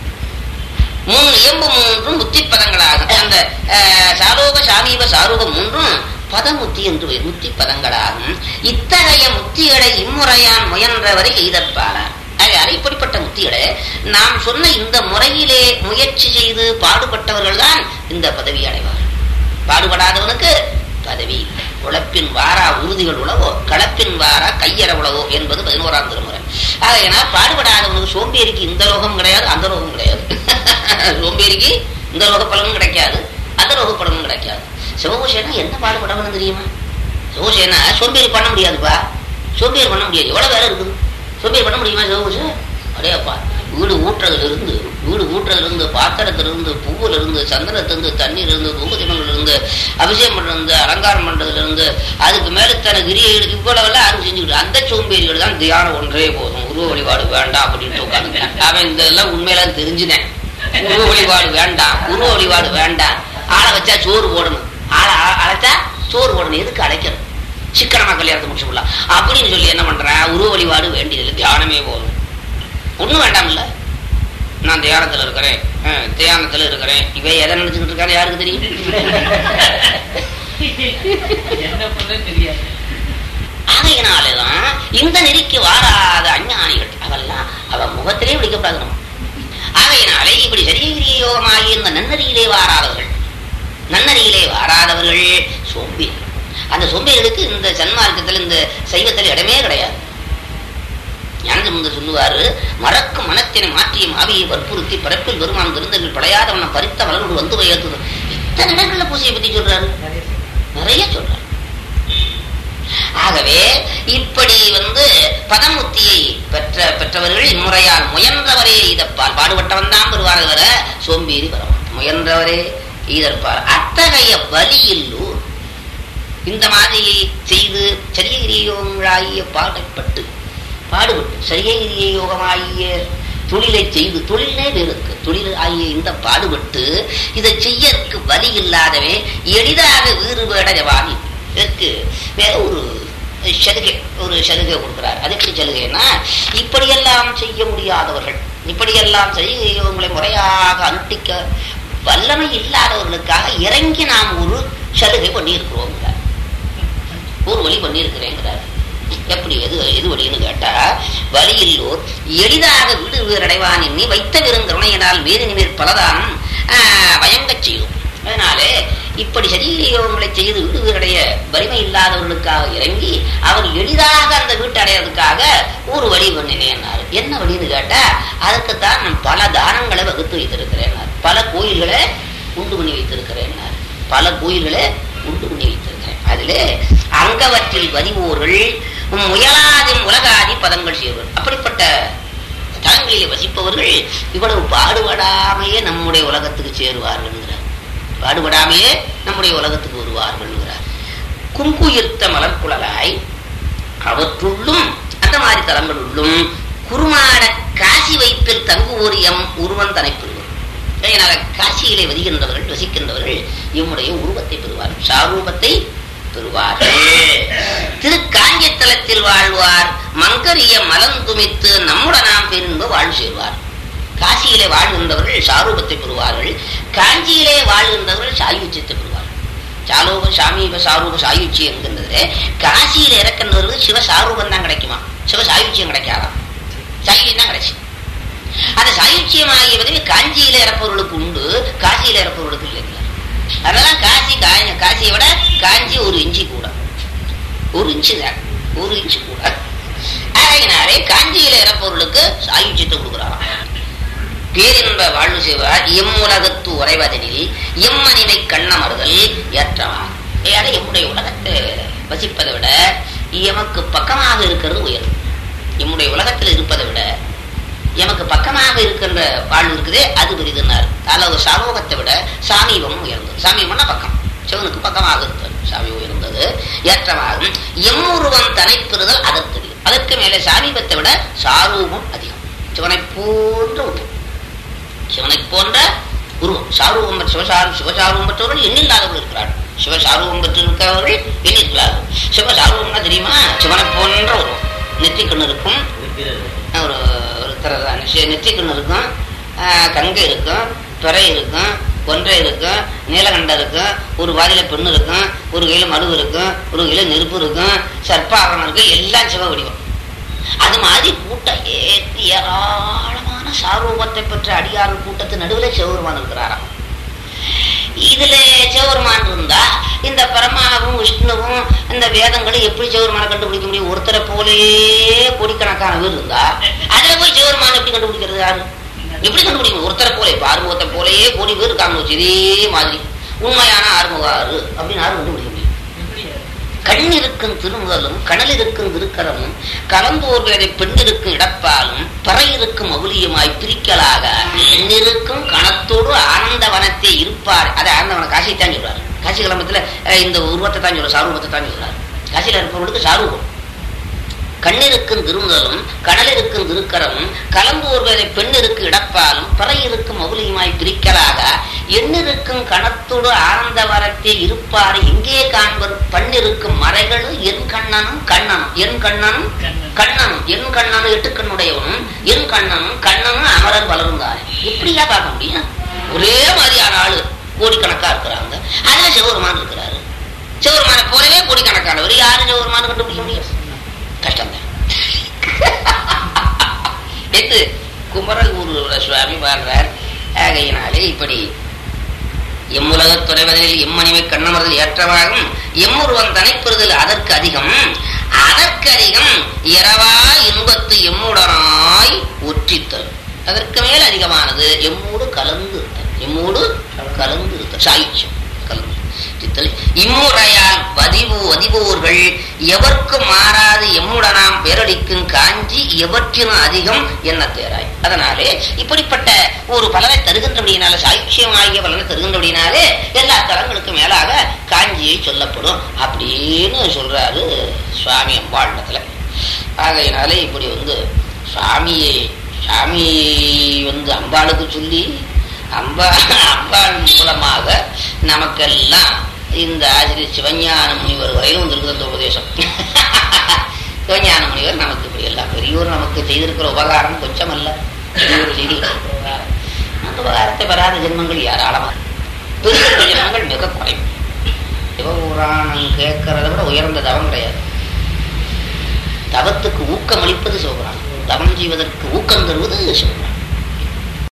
மூணு இயம்பு மூன்றும் முத்தி பதங்களாகும். அந்த சாலோக சாமீப சாரூபம் மூன்றும் பதமுத்தி என்று முத்தி பதங்களாகும். இத்தகைய முத்திகளை இம்முறையான் முயன்றவரை எய்தற்பாரார். ஆகையால் இப்படிப்பட்ட முத்திகளை நாம் சொன்ன இந்த முறையிலே முயற்சி செய்து பாடுபட்டவர்கள் தான் இந்த பதவி அடைவார்கள். பாடுபடாதவனுக்கு பதவி இல்லை. உழைப்பின் வாரா உறுதிகள் உழவோ, களப்பின் வாரா கையற உழவோ என்பது பதினோராம் திருமுறை. ஆகையினால் பாடுபடாதவனுக்கு சோம்பேறிக்கு இந்த லோகம் கிடையாது, அந்த லோகம் கிடையாது. சோம்பேறிக்கு இந்த லோக பலனும் கிடைக்காது, அந்த லோக பலனும் கிடைக்காது. சிவபூஷேனா என்ன பாடுபடணும்னு தெரியுமா? சிவபூஷேனா சோம்பேறி பண்ண முடியாதுப்பா. சோம்பேறி பண்ண முடியாது. எவ்வளவு வேலை இருக்குது. சோம்பேறி பண்ண முடியுமா சிவபூஷை? அடையப்பா, வீடு ஊட்டுறதுல இருந்து வீடு ஊட்டுறதுல இருந்து பாத்திரத்துல இருந்து பூவுல இருந்து சந்தனத்திலிருந்து தண்ணீர் இருந்து தூபதிமங்கள்ல இருந்து அபிஷேகம் பண்றது இருந்து அலங்காரம் பண்றதுல இருந்து அதுக்கு மேல தன கிரியை இவ்வளவெல்லாம் யாரும் செஞ்சுக்கிட்டு அந்த சோம்பேறிகள் தான் தியானம் ஒன்றே போதும், உருவ வழிபாடு வேண்டாம் அப்படின்னு உட்காந்து அவன் இதெல்லாம் உண்மையெல்லாம் தெரிஞ்சுனேன். உருவ வழிபாடு வேண்டாம், உருவ வழிபாடு வேண்டாம், ஆளை வச்சா சோறு போடணும், ஆளை அழைச்சா சோறு போடணும், எதுக்கு அழைக்கணும், சிக்கனமா கல்யாணத்தை முடிச்சு விடலாம் அப்படின்னு சொல்லி என்ன பண்றேன், உருவ வழிபாடு வேண்டியதில்லை, தியானமே போதும், ஒண்ணும் வேண்டாம். இல்ல நான் தியானத்துல இருக்கிறேன், தியானத்துல இருக்கிறேன், இவ எதை நினைச்சுக்கிட்டு இருக்காரு யாருக்கு தெரியும்? ஆகையினாலதான் இந்த நெறிக்கு வாராத அஞ்ஞானிகள் அவெல்லாம் அவ முகத்திலே விழிக்கப்படாது நம்ம. ஆகையினாலே இப்படி சரீரிய யோகமாகி இந்த நன்னறியிலே வாராதவர்கள், நன்னறியிலே வாராதவர்கள் சோம்பேறி. அந்த சோம்பேறிகளுக்கு இந்த சன்மார்க்கத்தில் இந்த சைவத்தில் இடமே கிடையாது. ஞானசம்பந்தர் சொல்லுவாரு, மறக்கும் மனத்தினை மாற்றியும் ஆவியை வற்புறுத்தி பரப்பில் வருமானம் விருந்தங்கள் படையாதவன பறித்த மலரோடு வந்து வயது. இத்தனை இடங்கள்ல பூசையை பத்தி சொல்றாரு, நிறைய சொல்றாரு. ஆகவே இப்படி வந்து பதமுத்தியை பெற்ற பெற்றவர்கள் இம்முறையால் முயன்றவரே இதற்பால் பாடுபட்டவன் தான் பெறுவார், வர சோம்பேறி வரவன் முயன்றவரே இதற்பால். அத்தகைய வலியில்லூர் இந்த மாதிரி செய்து சரியகிரிய யோகங்களாகிய பாடப்பட்டு பாடுபட்டு சரியகிரிய யோகமாகிய தொழிலை செய்து, தொழிலே இருக்கு தொழில் ஆகிய இந்த பாடுபட்டு இதை செய்யறதுக்கு வலி இல்லாதவே எளிதாக வீறுபட ஜவானி இதற்கு வேற ஒரு சலுகை ஒரு சலுகை கொடுக்கிறார். அது எப்படி சலுகைன்னா, இப்படியெல்லாம் செய்ய முடியாதவர்கள், இப்படியெல்லாம் செய்யவங்களை முறையாக அனுஷ்டிக்க வல்லமை இல்லாதவர்களுக்காக இறங்கி நாம் ஒரு சலுகை பண்ணியிருக்கிறோம், ஒரு வழி பண்ணியிருக்கிறேங்கிறார். எப்படி எது எது வழின்னு கேட்டா, வழியில்லோர் எளிதாக வீடு வீரடைவான் எண்ணி வைத்த விருங்கருணையினால் வேறு நிமிர் பலதானம் வயங்க செய்யும். அதனாலே இப்படி சரீரயோகங்களை செய்து வீடு வீரடைய வலிமை இல்லாதவர்களுக்காக இறங்கி அவர் எளிதாக அந்த வீட்டை அடையிறதுக்காக ஒரு வழி பண்ணினேன்னாரு. என்ன வழின்னு கேட்டா, அதுக்குத்தான் நான் பல தானங்களை வகுத்து வைத்திருக்கிறேன், பல கோயில்களை உண்டு பண்ணி வைத்திருக்கிறேன், பல கோயில்களை உண்டு பண்ணி வைத்திருக்கிறேன். அதிலே அங்கவற்றில் வதிவோர்கள் முயலாதி உலகாதி பதங்கள் செய்வார்கள். அப்படிப்பட்ட தலங்களிலே வசிப்பவர்கள் இவ்வளவு பாடுபடாமையே நம்முடைய உலகத்துக்கு சேருவார்கள், பாடுபடாமையே நம்முடைய உலகத்துக்கு வருவார்கள். குங்குயிர்த்த மலர்குழலாய் அவற்றுள்ளும் அந்த மாதிரி தலங்களுள்ளும் குருமாட காசி வைப்பில் தங்குவோர் எம் உருவன் தனை பெறுவார். அதனால காசியிலே வதிக்கின்றவர்கள் வசிக்கின்றவர்கள் இம்முடைய உருவத்தை பெறுவார்கள், சாரூபத்தை பெறுவார்கள். திரு காஞ்சித்தலத்தில் வாழ்வார் மங்கரிய மலந்துமித்து நம்முடனாம் பெரும்பு வாழ் செய்வார். காசியிலே வாழ்கின்றவர்கள் சாரூபத்தை பெறுவார்கள், காஞ்சியிலே வாழ்கின்றவர்கள் சாயுச்சியத்தை பெறுவார்கள். சாலோப சாமீப சாரூப சாயுச்சி என்கின்றது. காசியில இறக்கின்றவர்கள் சிவ சாரூபம் தான் கிடைக்குமா, சிவ சாயுச்சியம் கிடைக்காதான், சாயுச்சியம் தான் கிடைச்சி. அந்த சாயுச்சியம் ஆகியவதை காஞ்சியில இறப்பவர்களுக்கு உண்டு, காசியில இறப்பவர்களுக்கு இல்லைங்க. அதெல்லாம் காசி காசியை விட காஞ்சி ஒரு இன்ச்சு கூட, ஒரு இன்ச்சு தான், ஒரு இன்ச்சு கூட. அதனாலே காஞ்சியில இறப்பவர்களுக்கு சாயுச்சியத்தை கொடுக்குறாராம். பேரின்ப வாழ்வு செய்வார் எம்முலகத்து உறைவதனில் எம்மனினை கண்ணமறுதல் ஏற்றவான். ஏன்னா எம்முடைய உலகத்தை வசிப்பதை விட எமக்கு பக்கமாக இருக்கிறது உயர்வு. எம்முடைய உலகத்தில் இருப்பதை விட எமக்கு பக்கமாக இருக்கின்ற வாழ்வு இருக்குதே அது பெரிதுன்னார். அளவு சமூகத்தை விட சாமீபம் உயர்ந்தது. சாமீபம்னா பக்கம், சிவனுக்கு பக்கமாக இருந்தது, சாமி உயர்ந்தது ஏற்றமாகும். எம்முருவம் தனை பெறுதல் அதற்கு அதற்கு மேலே சாமீபத்தை விட சாரூபம் அதிகம். சிவனை போன்ற உருவம், சிவனை போன்ற உருவம், சாரூபம் சிவசாரு சிவசாரூபம் பெற்றவர்கள் எண்ணில்லாதவர்கள் இருக்கிறார்கள். சிவசாரூபம் பெற்றிருக்கிறவர்கள் எண்ணிருக்கிறார்கள். சிவசாரூபம்னா தெரியுமா, சிவனை போன்ற உருவம், நெற்றிக்கண்ணு இருக்கும், ஒரு நெற்றிக்கண்ணு இருக்கும், கங்கை இருக்கும், துறை இருக்கும், கொன்றை இருக்கும், நீலகண்டம் இருக்கும், ஒரு வாதில பெண்ணு இருக்கும், ஒரு கையில மடு இருக்கும், ஒரு கையில நெருப்பு இருக்கும், சர்ப்பாகரம் இருக்கும், எல்லாம் சிவ வடிவம். அது மாதிரி கூட்டம் ஏற்றி ஏராளமான சாரூபத்தை பெற்ற அடியார் கூட்டத்து நடுவில் சிவபெருமான் இருக்கிறாராம். இதுல சிவபெருமான் இருந்தா இந்த பரமாவும் விஷ்ணுவும் இந்த வேதங்களும் எப்படி சிவபெருமானை கண்டுபிடிக்க முடியும்? ஒருத்தரை போலேயே கோடிக்கணக்கான பேர் இருந்தா அதுல போய் சிவபெருமான் எப்படி கண்டுபிடிக்கிறது? யாரு எப்படி கண்டுபிடிக்கணும்? ஒருத்தரை போலே ஆறுமுகத்தை போலேயே கோடி பேர் இருக்காங்க. இதே மாதிரி உண்மையான ஆறுமுகாறு அப்படின்னு யாரும் கண்டுபிடிக்க முடியும்? கண் இருக்கும் திருமுதலும் கணல் இருக்கும் திருக்கரமும் கலந்தோர் வேலை பெண்ணிருக்கும் இடப்பாலும் பறை இருக்கும் மகுலியுமாய் பிரிக்கலாக எண்ணிருக்கும் கணத்தோடு ஆனந்த வனத்தை இருப்பார். அதை ஆனந்தவன காசியை தான் சொல்றாரு. காசி கிளம்பத்துல இந்த உருவத்தை தான் சொல்ற, சாரூபத்தை தான் சொல்றாரு. காசியில இருப்பவர்களுக்கு சாரூபம். கண்ணிருக்கும் திருமுதலும் கடல் இருக்கும் திருக்கரமும் கலந்தோர் வேலை பெண்ணிருக்கு இடப்பாலும் பறை இருக்கும் மகுலியுமாய் பிரிக்கலாக எண்ணிருக்கும் கணத்தோடு ஆனந்த வரத்தே இருப்பார் எங்கே காண்பர் பண்ணிருக்கும் மறைகளும் என் கண்ணனும் கண்ணனும் என் கண்ணனும் கண்ணனும் என் கண்ணனும் எட்டு கண்ணுடையவனும் என் கண்ணனும் கண்ணனும் அமரர் வளர்ந்தாரு. எப்படியா பார்க்க முடியும்? ஒரே மாதிரியான ஆளு கோடிக்கணக்கா இருக்கிறாங்க. அதுல சிவபெருமான் இருக்கிறாரு. சிவபெருமான போலவே கோடிக்கணக்கானவர். யாரும் சிவபெருமான கண்டுபிடிக்க முடியாது, கஷ்டம்தான். எது குமரகுரு சுவாமி வாழ்றார். ஆகையினாலே இப்படி எம்முலக துறைவதில் எம்மணிமை கண்ணமர்தல் ஏற்றவாகும் எம்முருவன் தனைப்பெறுதல் அதற்கு அதிகம் அதற்கு அதிகம் இரவா இன்பத்து எம்முடனாய் ஒற்றித்தல். அதற்கு மேல் அதிகமானது எம்மோடு கலந்து எம்மோடு கலந்து இருத்தல் சாயுச்சியம் கலந்து இம்முறையால் பதிவு அதிபோர்கள் எவர்க்கு மாறாது எம்முடனாம் பேரடிக்கும் காஞ்சி எவற்றினும் அதிகம் என்ன தேராய். அதனாலே இப்படிப்பட்ட ஒரு பலனை தருகின்றபடியினால சாயுச்சியமாகிய பலனை தருகின்றபடினாலே எல்லா தலங்களுக்கும் மேலாக காஞ்சியை சொல்லப்படும் அப்படின்னு சொல்றாரு சுவாமி அம்பாண்டத்துல. ஆகையினாலே இப்படி வந்து சுவாமியை சாமி வந்து அம்பாளுக்கு சொல்லி அம்பா அம்பாள் மூலமாக நமக்கெல்லாம் இந்த ஆசிரியர் சிவஞான முனிவர் வரையிலும் வந்திருக்குது அந்த உபதேசம். சிவஞான முனிவர் நமக்கு இப்படி எல்லாம் பெரியோர் நமக்கு செய்திருக்கிற உபகாரம் கொஞ்சம் அல்ல. பெரியோர் செய்திருக்கிற உபகாரம் அந்த உபகாரத்தை பெறாத ஜென்மங்கள் ஏராளமாக, பெரிய ஜென்மங்கள் மிக குறையும். சிவபுராணம் கேட்கறத விட உயர்ந்த தவம் கிடையாது. தவத்துக்கு ஊக்கம் அளிப்பது சிவபுராணம், தவம் செய்வதற்கு ஊக்கம் தருவது சிவபுராணம்.